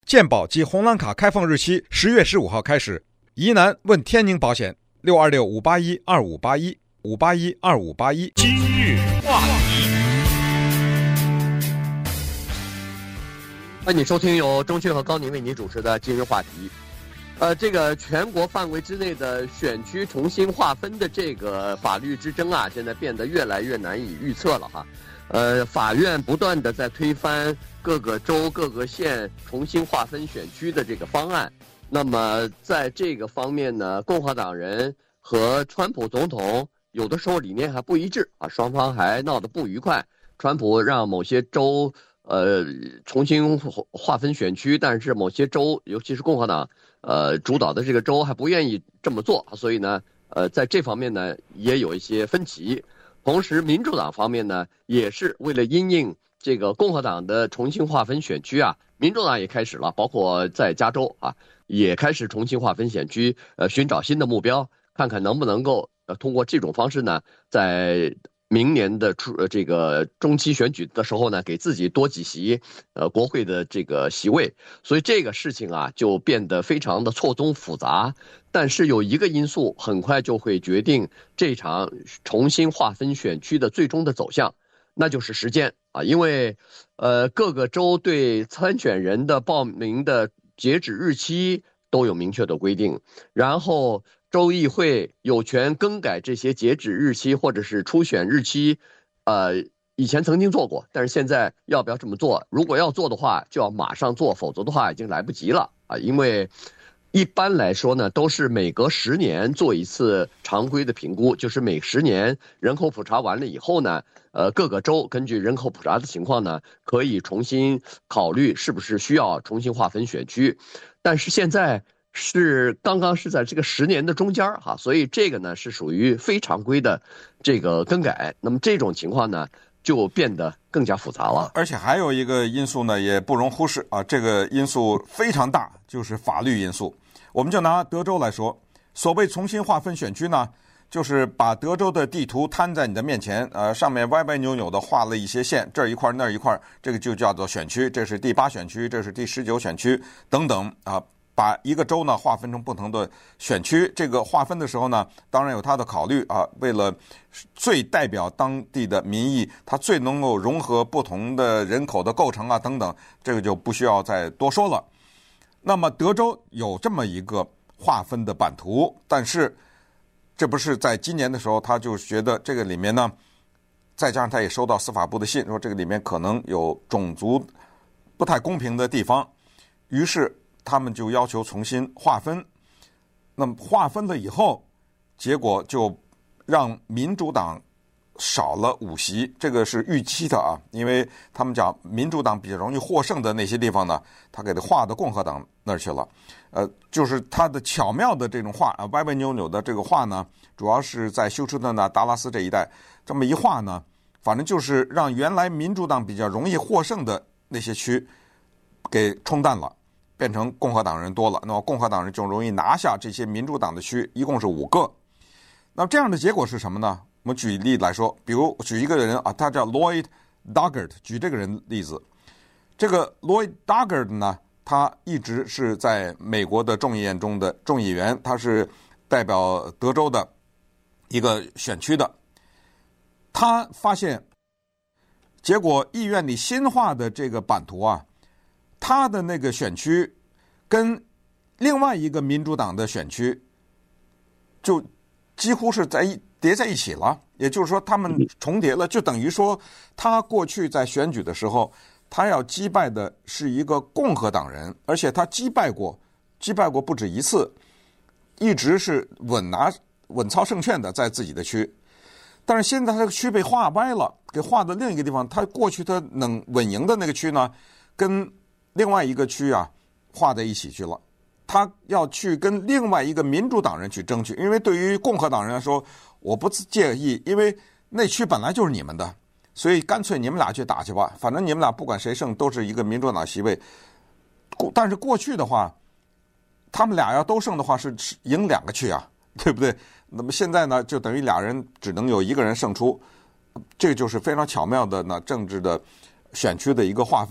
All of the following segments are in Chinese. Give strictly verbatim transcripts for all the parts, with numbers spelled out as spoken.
健保及红蓝卡开放日期十月十五号开始。疑难问天宁保险六二六五八一二五八一五八一二五八一。 今日话题。 欢迎你收听由钟迅和高宁为你主持的今日话题。呃，这个全国范围之内的选区重新划分的这个法律之争啊，现在变得越来越难以预测了哈。呃，法院不断的在推翻各个州、各个县重新划分选区的这个方案。那么在这个方面呢，共和党人和川普总统有的时候理念还不一致啊，双方还闹得不愉快。川普让某些州呃重新划分选区，但是某些州，尤其是共和党呃主导的这个州还不愿意这么做，所以呢，呃在这方面呢也有一些分歧。同时，民主党方面呢也是为了因应这个共和党的重新划分选区啊，民主党也开始了，包括在加州啊也开始重新划分选区，呃寻找新的目标，看看能不能够呃通过这种方式呢，在明年的出呃这个中期选举的时候呢，给自己多几席呃国会的这个席位，所以这个事情啊就变得非常的错综复杂。但是有一个因素很快就会决定这场重新划分选区的最终的走向，那就是时间啊，因为呃各个州对参选人的报名的截止日期都有明确的规定，然后州议会有权更改这些截止日期或者是初选日期，呃，以前曾经做过，但是现在要不要这么做？如果要做的话，就要马上做，否则的话已经来不及了啊！因为一般来说呢，都是每隔十年做一次常规的评估，就是每十年人口普查完了以后呢，呃，各个州根据人口普查的情况呢，可以重新考虑是不是需要重新划分选区，但是现在是刚刚是在这个十年的中间哈，所以这个呢是属于非常规的这个更改。那么这种情况呢，就变得更加复杂了。 而且还有一个因素呢，也不容忽视啊，这个因素非常大，就是法律因素。我们就拿德州来说，所谓重新划分选区呢，就是把德州的地图摊在你的面前，呃，上面歪歪扭扭的画了一些线，这一块那一块，这个就叫做选区，这是第八选区，这是第十九选区等等啊。把一个州呢划分成不同的选区，这个划分的时候呢，当然有它的考虑啊，为了最代表当地的民意，它最能够融合不同的人口的构成啊等等，这个就不需要再多说了。那么德州有这么一个划分的版图，但是这不是在今年的时候，他就觉得这个里面呢，再加上他也收到司法部的信，说这个里面可能有种族不太公平的地方，于是他们就要求重新划分。那么划分了以后，结果就让民主党少了五席，这个是预期的啊，因为他们讲民主党比较容易获胜的那些地方呢，他给它划到共和党那儿去了。呃，就是他的巧妙的这种划啊，歪歪扭扭的这个划呢，主要是在休斯顿呢、达拉斯这一带，这么一划呢，反正就是让原来民主党比较容易获胜的那些区给冲淡了，变成共和党人多了，那么共和党人就容易拿下这些民主党的区，一共是五个。那么这样的结果是什么呢？我们举例来说，比如举一个人啊，他叫 Lloyd Doggett， 举这个人例子。这个 Lloyd Doggett 呢，他一直是在美国的众议院中的众议员，他是代表德州的一个选区的。他发现，结果议院里新划的这个版图啊，他的那个选区跟另外一个民主党的选区就几乎是在一叠在一起了，也就是说他们重叠了，就等于说他过去在选举的时候，他要击败的是一个共和党人，而且他击败过击败过不止一次，一直是稳拿稳操胜券的在自己的区。但是现在他这个区被划歪了，给划到另一个地方，他过去他能稳赢的那个区呢，跟另外一个区啊划在一起去了。他要去跟另外一个民主党人去争取，因为对于共和党人来说，我不介意，因为那区本来就是你们的，所以干脆你们俩去打去吧，反正你们俩不管谁胜都是一个民主党席位。但是过去的话，他们俩要都胜的话是赢两个区啊，对不对？那么现在呢，就等于俩人只能有一个人胜出，这就是非常巧妙的呢政治的选区的一个划分。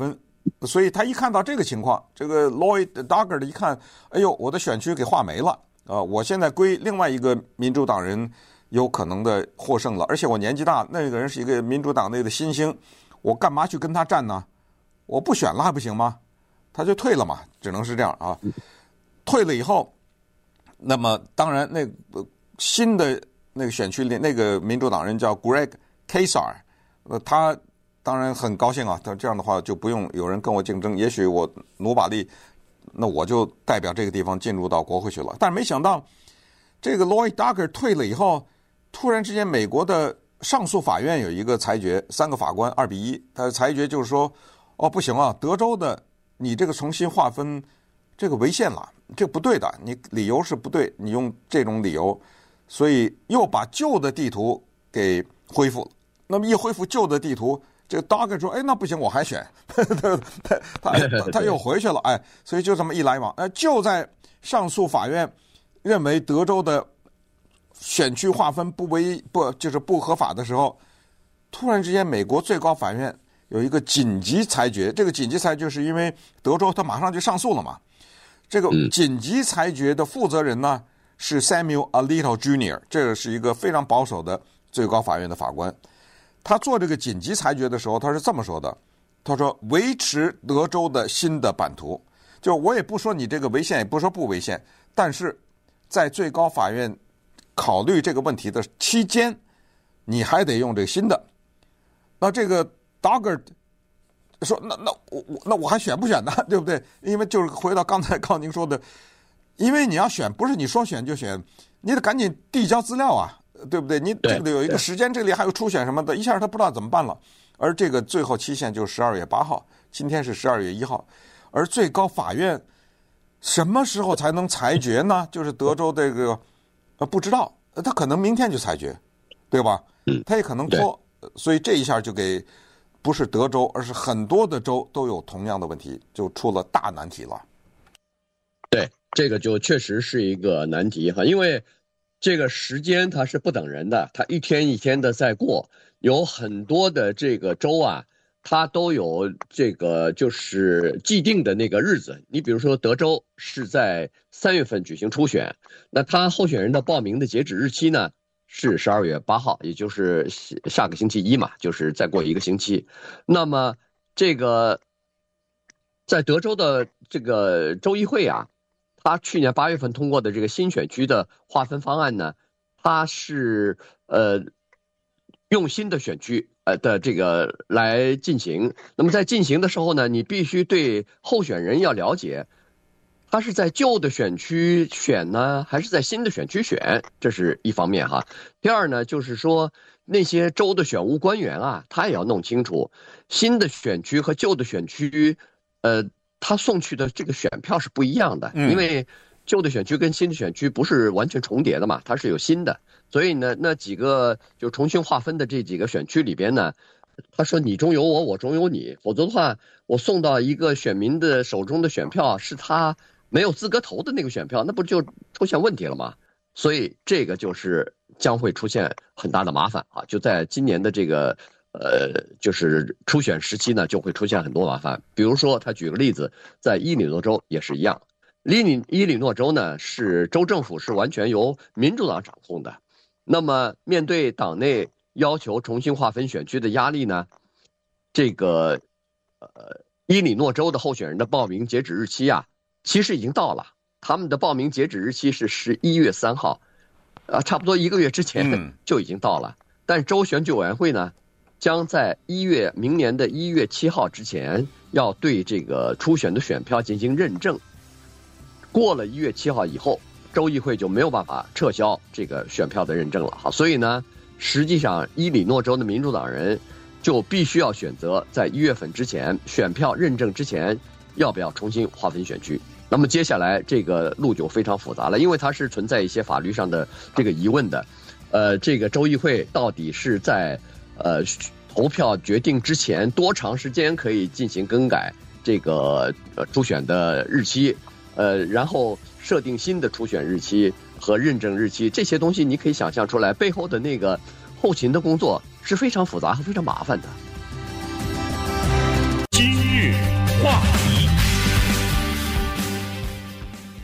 所以他一看到这个情况，这个 Lloyd Doggett 一看，哎呦，我的选区给划没了啊！我现在归另外一个民主党人有可能的获胜了，而且我年纪大，那个人是一个民主党内的新星，我干嘛去跟他战呢？我不选了还不行吗？他就退了嘛，只能是这样啊。退了以后，那么当然那个新的那个选区里那个民主党人叫 Greg Kasar， 呃，他当然很高兴啊，他这样的话就不用有人跟我竞争，也许我努把力，那我就代表这个地方进入到国会去了。但是没想到，这个 Lloyd Doggett 退了以后，突然之间美国的上诉法院有一个裁决，三个法官二比一，他的裁决就是说，哦不行啊，德州的你这个重新划分这个违宪了，这不对的，你理由是不对，你用这种理由，所以又把旧的地图给恢复了。那么一恢复旧的地图，这个 Doggett 说，哎，那不行，我还选，他他他他又回去了，哎，所以就这么一来往。呃，就在上诉法院认为德州的选区划分不违不就是不合法的时候，突然之间美国最高法院有一个紧急裁决。这个紧急裁决是因为德州他马上就上诉了嘛。这个紧急裁决的负责人呢是 Samuel Alito Junior， 这个是一个非常保守的最高法院的法官。他做这个紧急裁决的时候，他是这么说的：他说维持德州的新的版图，就我也不说你这个违宪，也不说不违宪，但是在最高法院考虑这个问题的期间，你还得用这个新的。那这个 Doggett 说，那那我我那我还选不选呢？对不对？因为就是回到刚才高宁说的，因为你要选，不是你说选就选，你得赶紧递交资料啊，对不对？你这个有一个时间，这里还有初选什么的，一下他不知道怎么办了。而这个最后期限就是十二月八号，今天是十二月一号，而最高法院什么时候才能裁决呢？就是德州这个呃不知道，他可能明天就裁决，对吧？他也可能拖，所以这一下就给不是德州，而是很多的州都有同样的问题，就出了大难题了。 对，这个就确实是一个难题哈，因为这个时间它是不等人的，它一天一天的在过，有很多的这个州啊，它都有这个就是既定的那个日子。你比如说德州是在三月份举行初选，那他候选人的报名的截止日期呢是十二月八号，也就是下个星期一嘛，就是再过一个星期。那么这个在德州的这个州议会啊，他去年八月份通过的这个新选区的划分方案呢，它是呃用新的选区呃的这个来进行。那么在进行的时候呢，你必须对候选人要了解，他是在旧的选区选呢，还是在新的选区选，这是一方面哈。第二呢，就是说那些州的选务官员啊，他也要弄清楚新的选区和旧的选区，呃。他送去的这个选票是不一样的，因为旧的选区跟新的选区不是完全重叠的嘛，它是有新的，所以呢，那几个就重新划分的这几个选区里边呢，他说你中有我，我中有你，否则的话，我送到一个选民的手中的选票是他没有资格投的那个选票，那不就出现问题了吗？所以这个就是将会出现很大的麻烦啊！就在今年的这个。呃，就是初选时期呢，就会出现很多麻烦。比如说，他举个例子，在伊利诺州也是一样。伊利伊利诺州呢，是州政府是完全由民主党掌控的。那么，面对党内要求重新划分选区的压力呢，这个呃伊利诺州的候选人的报名截止日期啊，其实已经到了。他们的报名截止日期是十一月三号，啊，差不多一个月之前就已经到了。但州选举委员会呢，将在一月明年的一月七号之前，要对这个初选的选票进行认证。过了一月七号以后，州议会就没有办法撤销这个选票的认证了。好，所以呢，实际上伊利诺州的民主党人就必须要选择在一月份之前，选票认证之前，要不要重新划分选区。那么接下来这个路就非常复杂了，因为它是存在一些法律上的这个疑问的。呃，这个州议会到底是在呃，投票决定之前多长时间可以进行更改这个呃初选的日期，呃，然后设定新的初选日期和认证日期，这些东西你可以想象出来，背后的那个后勤的工作是非常复杂和非常麻烦的。 今日话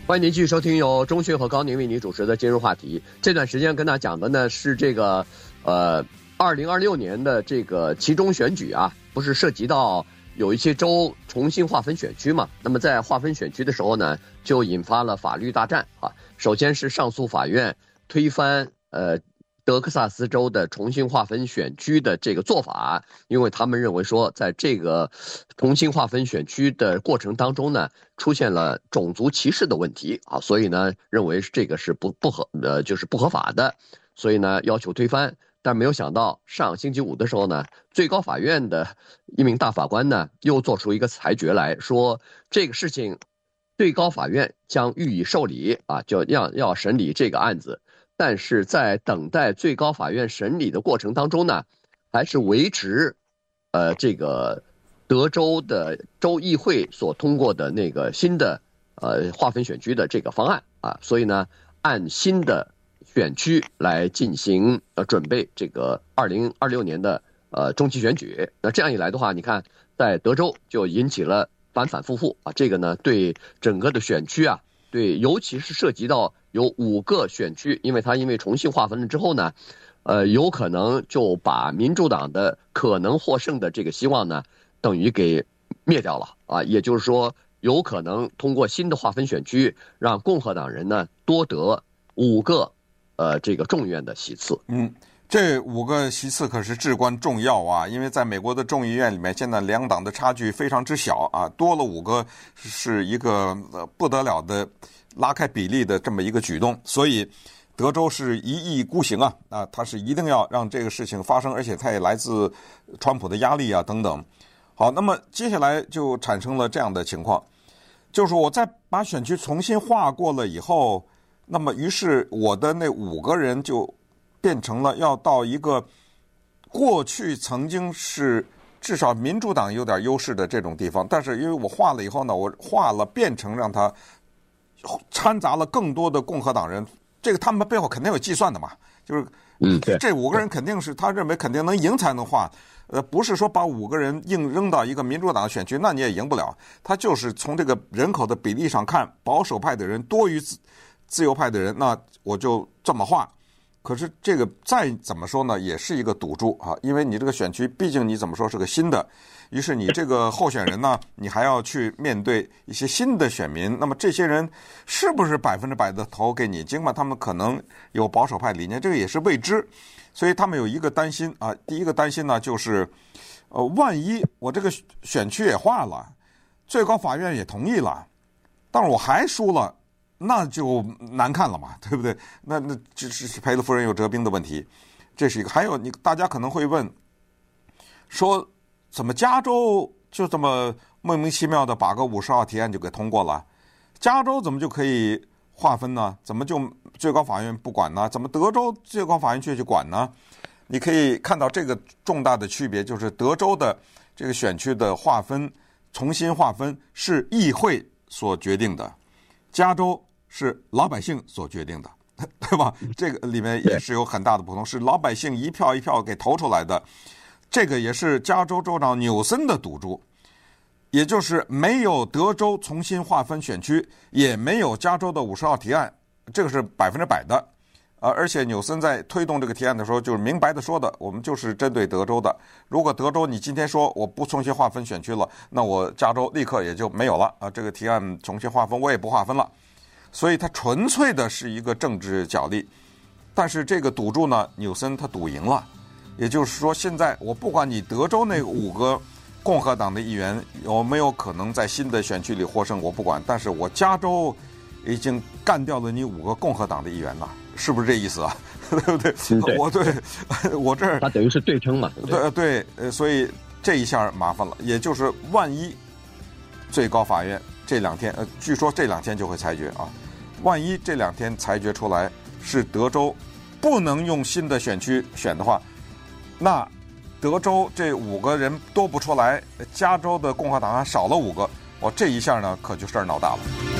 欢迎您继续收听由钟迅和高宁为您主持的今日话题。这段时间跟大家讲的呢是这个呃二零二六年的这个期中选举啊，不是涉及到有一些州重新划分选区嘛？那么在划分选区的时候呢，就引发了法律大战啊。首先是上诉法院推翻呃德克萨斯州的重新划分选区的这个做法，因为他们认为说，在这个重新划分选区的过程当中呢，出现了种族歧视的问题啊，所以呢，认为这个是不不合呃就是不合法的，所以呢要求推翻。但没有想到上星期五的时候呢，最高法院的一名大法官呢又做出一个裁决来说，这个事情最高法院将予以受理啊，就要要审理这个案子。但是在等待最高法院审理的过程当中呢，还是维持，呃，这个德州的州议会所通过的那个新的呃划分选区的这个方案啊，所以呢，按新的选区来进行呃准备这个二零二六年的呃中期选举。那这样一来的话，你看在德州就引起了反反复复啊，这个呢对整个的选区啊，对，尤其是涉及到有五个选区，因为它因为重新划分了之后呢，呃，有可能就把民主党的可能获胜的这个希望呢，等于给灭掉了啊。也就是说，有可能通过新的划分选区，让共和党人呢多得五个，呃，这个众院的席次。 嗯，这五个席次可是至关重要啊，因为在美国的众议院里面，现在两党的差距非常之小啊，多了五个是一个呃不得了的拉开比例的这么一个举动，所以德州是一意孤行啊啊，他是一定要让这个事情发生，而且他也来自川普的压力啊等等。好，那么接下来就产生了这样的情况，就是我在把选区重新划过了以后，那么于是我的那五个人就变成了要到一个过去曾经是至少民主党有点优势的这种地方，但是因为我划了以后呢，我划了变成让他掺杂了更多的共和党人，这个他们背后肯定有计算的嘛，就是嗯， 这五个人肯定是他认为肯定能赢才能划，呃，不是说把五个人硬扔到一个民主党的选区，那你也赢不了。他就是从这个人口的比例上看，保守派的人多于自自由派的人，那我就这么划。可是这个再怎么说呢，也是一个赌注啊，因为你这个选区毕竟你怎么说是个新的，于是你这个候选人呢，你还要去面对一些新的选民，那么这些人是不是百分之百的投给你？尽管他们可能有保守派理念，这个也是未知，所以他们有一个担心啊，第一个担心呢就是，呃，万一我这个选区也划了，最高法院也同意了，但是我还输了。那就难看了嘛，对不对？那那这是赔了夫人又折兵的问题，这是一个。还有你大家可能会问，说怎么加州就这么莫名其妙的把个五十号提案就给通过了？加州怎么就可以划分呢？怎么就最高法院不管呢？怎么德州最高法院却去管呢？你可以看到这个重大的区别，就是德州的这个选区的划分重新划分是议会所决定的。加州是老百姓所决定的，对吧？这个里面也是有很大的不同，是老百姓一票一票给投出来的。这个也是加州州长纽森的赌注，也就是没有德州重新划分选区，也没有加州的五十号提案，这个是百分之百的。呃，而且纽森在推动这个提案的时候，就是明白的说的，我们就是针对德州的。如果德州你今天说我不重新划分选区了，那我加州立刻也就没有了啊！这个提案重新划分我也不划分了。所以它纯粹的是一个政治角力。但是这个赌注呢，纽森他赌赢了。也就是说，现在我不管你德州那五个共和党的议员有没有可能在新的选区里获胜，我不管，但是我加州已经干掉了你五个共和党的议员了。是不是这意思啊？对不对？ 对我对我这儿， 它等于是对称嘛。 对对，呃，所以这一下麻烦了。也就是万一最高法院这两天，呃，据说这两天就会裁决啊。万一这两天裁决出来是德州不能用新的选区选的话，那德州这五个人多不出来，加州的共和党还少了五个，我这一下呢可就事儿闹大了。